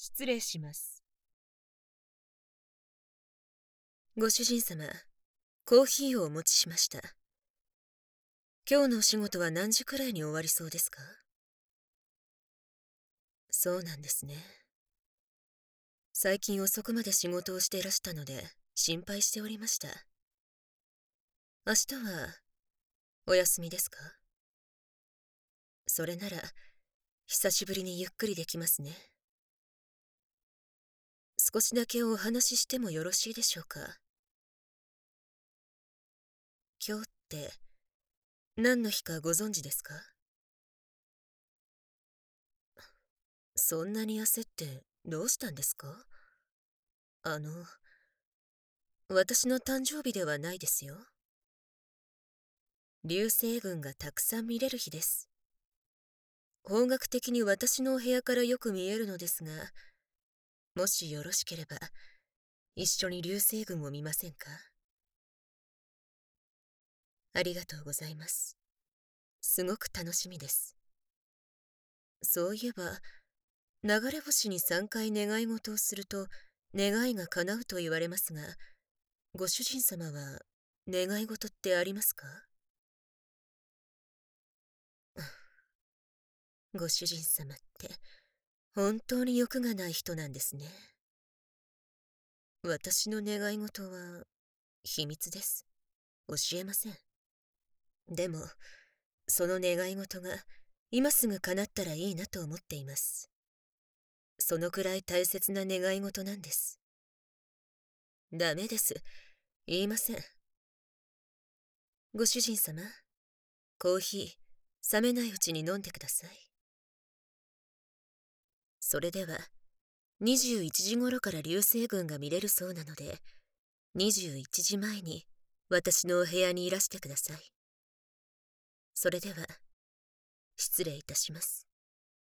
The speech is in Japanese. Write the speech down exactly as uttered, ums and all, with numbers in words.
失礼します。 ご主人様、コーヒーをお持ちしました。今日のお仕事は何時くらいに終わりそうですか？そうなんですね。最近遅くまで仕事をしていらしたので心配しておりました。明日はお休みですか？それなら久しぶりにゆっくりできますね。少しだけお話ししてもよろしいでしょうか？今日って何の日かご存知ですか？そんなに焦ってどうしたんですか？あの、私の誕生日ではないですよ。流星群がたくさん見れる日です。方角的に私のお部屋からよく見えるのですが、もしよろしければ一緒に流星群を見ませんか？ありがとうございます。すごく楽しみです。そういえば、流れ星にさんかい願い事をすると願いが叶うと言われますが、ご主人様は願い事ってありますか？ご主人様って本当に欲がない人なんですね。私の願い事は秘密です。教えません。でも、その願い事が今すぐ叶ったらいいなと思っています。そのくらい大切な願い事なんです。ダメです。言いません。ご主人様、コーヒー、冷めないうちに飲んでください。それでは、にじゅういちじ頃から流星群が見れるそうなので、にじゅういちじまえに私のお部屋にいらしてください。それでは、失礼いたします。